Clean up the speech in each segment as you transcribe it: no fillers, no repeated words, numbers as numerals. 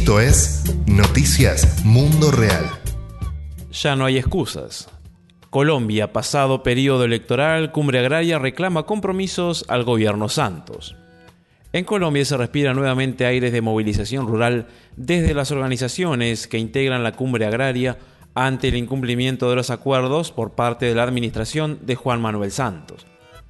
Esto es Noticias Mundo Real. Ya no hay excusas. Colombia, pasado periodo electoral, Cumbre Agraria reclama compromisos al gobierno Santos. En Colombia se respira nuevamente aires de movilización rural desde las organizaciones que integran la Cumbre Agraria ante el incumplimiento de los acuerdos por parte de la administración de Juan Manuel Santos.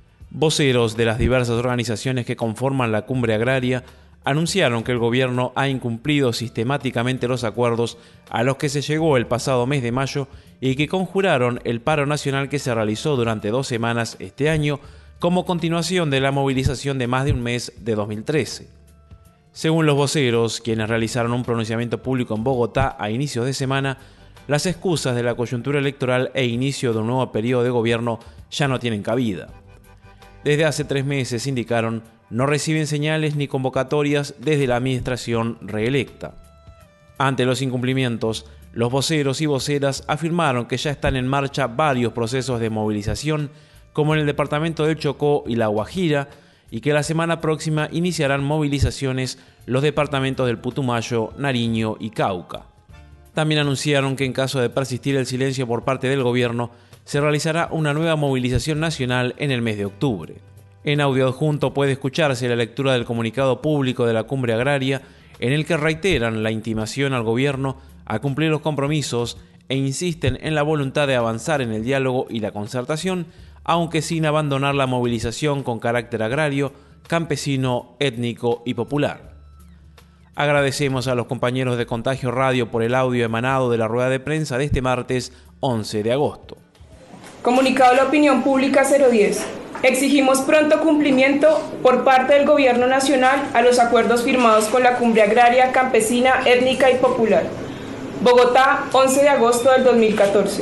Voceros de las diversas organizaciones que conforman la Cumbre Agraria anunciaron que el gobierno ha incumplido sistemáticamente los acuerdos a los que se llegó el pasado mes de mayo y que conjuraron el paro nacional que se realizó durante 2 semanas este año como continuación de la movilización de más de un mes de 2013. Según los voceros, quienes realizaron un pronunciamiento público en Bogotá a inicios de semana, las excusas de la coyuntura electoral e inicio de un nuevo periodo de gobierno ya no tienen cabida. Desde hace 3 meses, indicaron, no reciben señales ni convocatorias desde la administración reelecta. Ante los incumplimientos, los voceros y voceras afirmaron que ya están en marcha varios procesos de movilización, como en el departamento del Chocó y La Guajira, y que la semana próxima iniciarán movilizaciones los departamentos del Putumayo, Nariño y Cauca. También anunciaron que en caso de persistir el silencio por parte del gobierno, se realizará una nueva movilización nacional en el mes de octubre. En audio adjunto puede escucharse la lectura del comunicado público de la Cumbre Agraria, en el que reiteran la intimación al gobierno a cumplir los compromisos e insisten en la voluntad de avanzar en el diálogo y la concertación, aunque sin abandonar la movilización con carácter agrario, campesino, étnico y popular. Agradecemos a los compañeros de Contagio Radio por el audio emanado de la rueda de prensa de este martes 11 de agosto. Comunicado a la opinión pública 010. Exigimos pronto cumplimiento por parte del Gobierno Nacional a los acuerdos firmados con la Cumbre Agraria, Campesina, Étnica y Popular. Bogotá, 11 de agosto del 2014.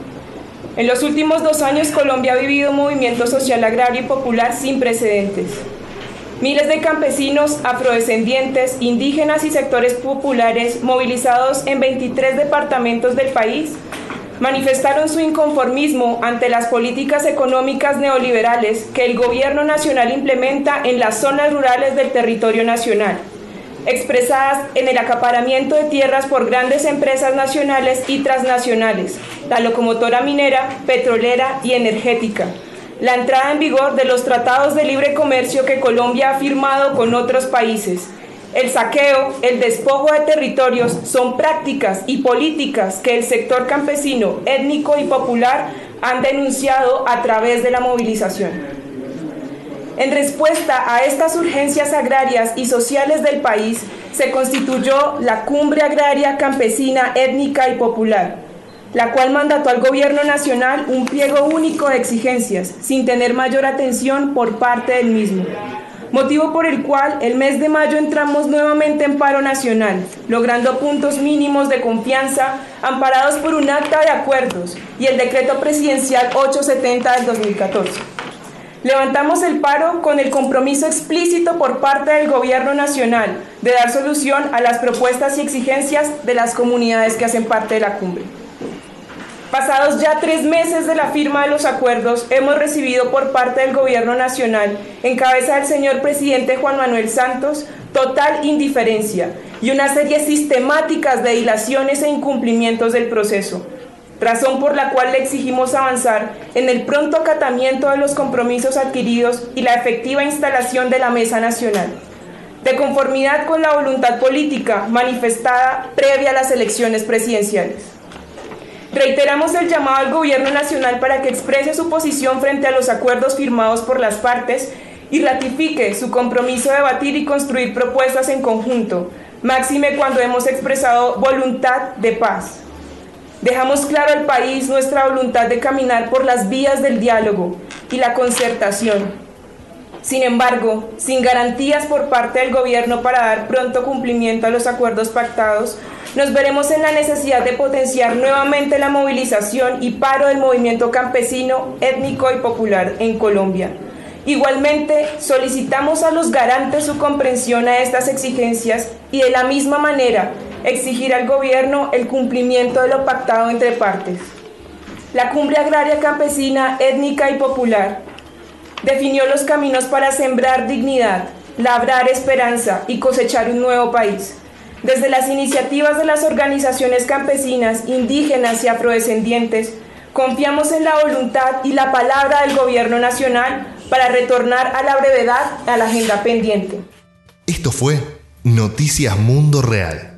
En los últimos 2 años, Colombia ha vivido un movimiento social agrario y popular sin precedentes. Miles de campesinos, afrodescendientes, indígenas y sectores populares, movilizados en 23 departamentos del país, manifestaron su inconformismo ante las políticas económicas neoliberales que el gobierno nacional implementa en las zonas rurales del territorio nacional, expresadas en el acaparamiento de tierras por grandes empresas nacionales y transnacionales, la locomotora minera, petrolera y energética, la entrada en vigor de los tratados de libre comercio que Colombia ha firmado con otros países. El saqueo, el despojo de territorios son prácticas y políticas que el sector campesino, étnico y popular han denunciado a través de la movilización. En respuesta a estas urgencias agrarias y sociales del país, se constituyó la Cumbre Agraria, Campesina, Étnica y Popular, la cual mandató al Gobierno Nacional un pliego único de exigencias, sin tener mayor atención por parte del mismo. Motivo por el cual el mes de mayo entramos nuevamente en paro nacional, logrando puntos mínimos de confianza amparados por un acta de acuerdos y el decreto presidencial 870 del 2014. Levantamos el paro con el compromiso explícito por parte del Gobierno Nacional de dar solución a las propuestas y exigencias de las comunidades que hacen parte de la cumbre. Pasados ya 3 meses de la firma de los acuerdos, hemos recibido por parte del Gobierno Nacional, en cabeza del señor presidente Juan Manuel Santos, total indiferencia y una serie sistemática de dilaciones e incumplimientos del proceso, razón por la cual le exigimos avanzar en el pronto acatamiento de los compromisos adquiridos y la efectiva instalación de la Mesa Nacional, de conformidad con la voluntad política manifestada previa a las elecciones presidenciales. Reiteramos el llamado al Gobierno Nacional para que exprese su posición frente a los acuerdos firmados por las partes y ratifique su compromiso de debatir y construir propuestas en conjunto, máxime cuando hemos expresado voluntad de paz. Dejamos claro al país nuestra voluntad de caminar por las vías del diálogo y la concertación. Sin embargo, sin garantías por parte del gobierno para dar pronto cumplimiento a los acuerdos pactados, nos veremos en la necesidad de potenciar nuevamente la movilización y paro del movimiento campesino, étnico y popular en Colombia. Igualmente, solicitamos a los garantes su comprensión a estas exigencias y de la misma manera exigir al gobierno el cumplimiento de lo pactado entre partes. La Cumbre Agraria, Campesina, Étnica y Popular definió los caminos para sembrar dignidad, labrar esperanza y cosechar un nuevo país. Desde las iniciativas de las organizaciones campesinas, indígenas y afrodescendientes, confiamos en la voluntad y la palabra del Gobierno Nacional para retornar a la brevedad a la agenda pendiente. Esto fue Noticias Mundo Real.